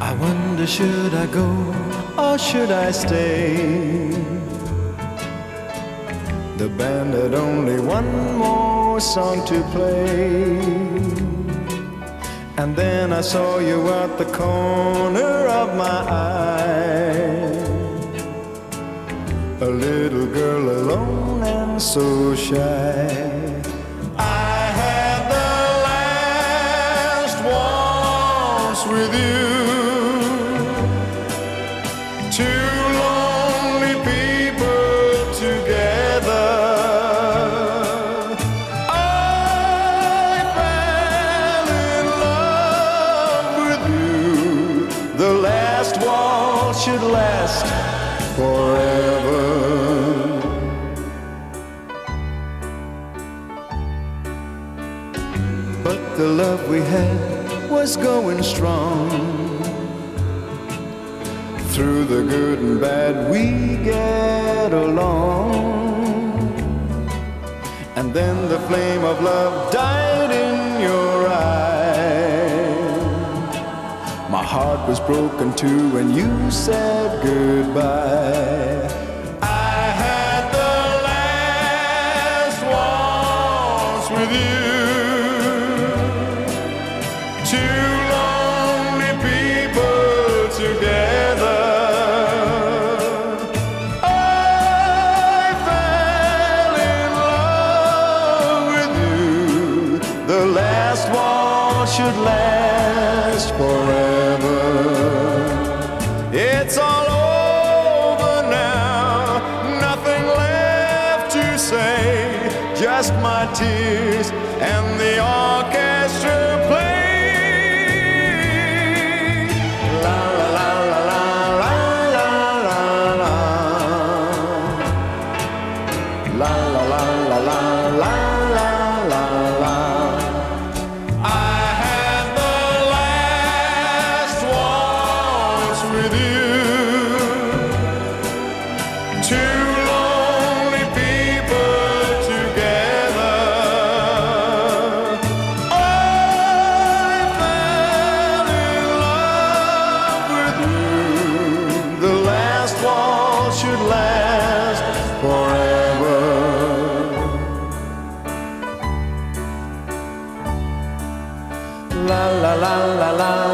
I wonder, should I go or should I stay? The band had only one more song to play. And then I saw you at the corner of my eye, a little girl alone and so shy. I had the last waltz with you. Two lonely people together. I fell in love with you. The last waltz should last forever. But the love we had was going strong. Through the good and bad we get along. And then the flame of love died in your eyes. My heart was broken too when you said goodbye. I had the last waltz with you. Two lonely people together. I fell in love with you. The last waltz should last forever. It's all over now, nothing left to say, just my tears and the orchestra play. La la la la la la la la. La la la la la la la la la. I had the last waltz with you. Two lonely people together. I fell in love with you. The last waltz should last forever. La la la la la.